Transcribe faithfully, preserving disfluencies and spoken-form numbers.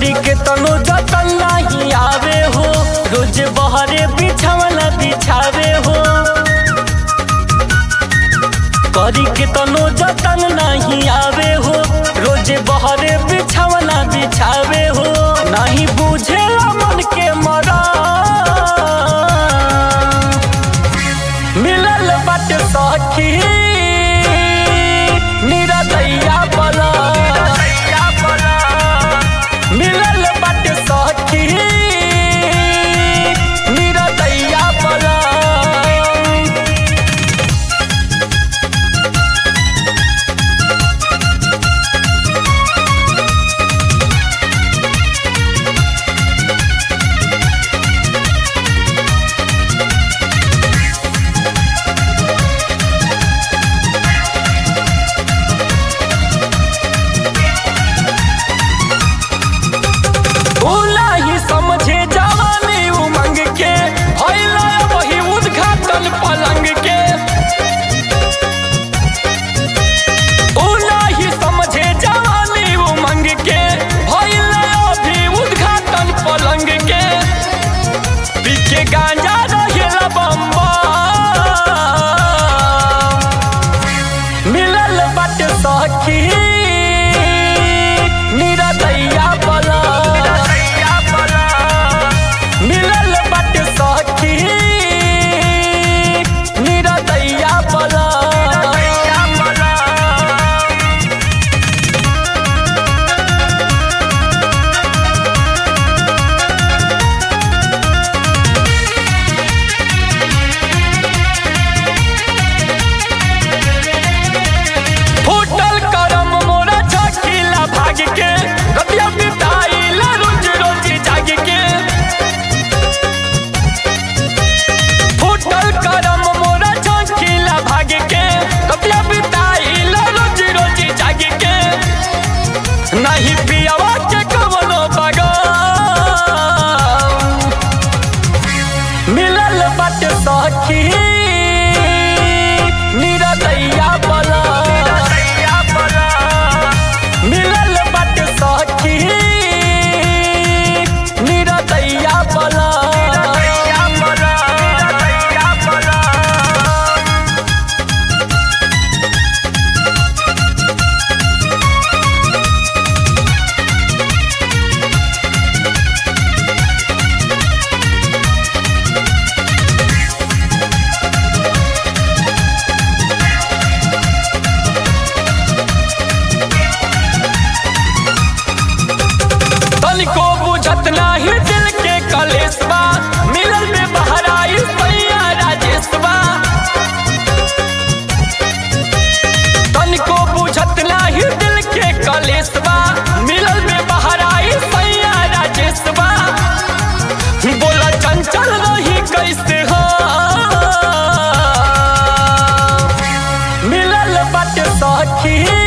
करी के तनो जतन नहीं आवे हो, रोज बहरे बिछावना बिछावे हो। करी के तनो जतन नहीं आवे हो, रोज बहरे बिछावना बिछावे हो। नहीं बुझे मन के मरा मिलल बाटे सखी निरदैया बला, मिलल बाटे सखी निरदैया बला। समझे जवानी उमंग के भइला वही उद्घाटन पलंग के, ही समझे जवानी उमंग के भइला अभी उद्घाटन पलंग के। पीके गांजा रहेला बम्बा मिलल बाटे सखी निरदैया बला, मिलल बाटे सखी निरदैया बला। फूटल करम मोरा छकिला भाग के, रतिया बिताइला रोज रोज जाग के। फूटल करम मोरा छकिला भाग के, रतिया बिताइला रोज रोज जाग के। नहीं पियावा के कवनो बगाम मिलल बाटे सखी निरदैया बला, मिलल बाटे सखी निरदैया बला। तनिको बुझत नाही दिल के कलेशबा, मिलल में बहराई सैया राजेशबा। तनिको बुझत नाही दिल के कलेशबा, मिलल में बहराई सैया राजेशबा। बोला चंचल रही कैसे हो मिलल बाटे सखी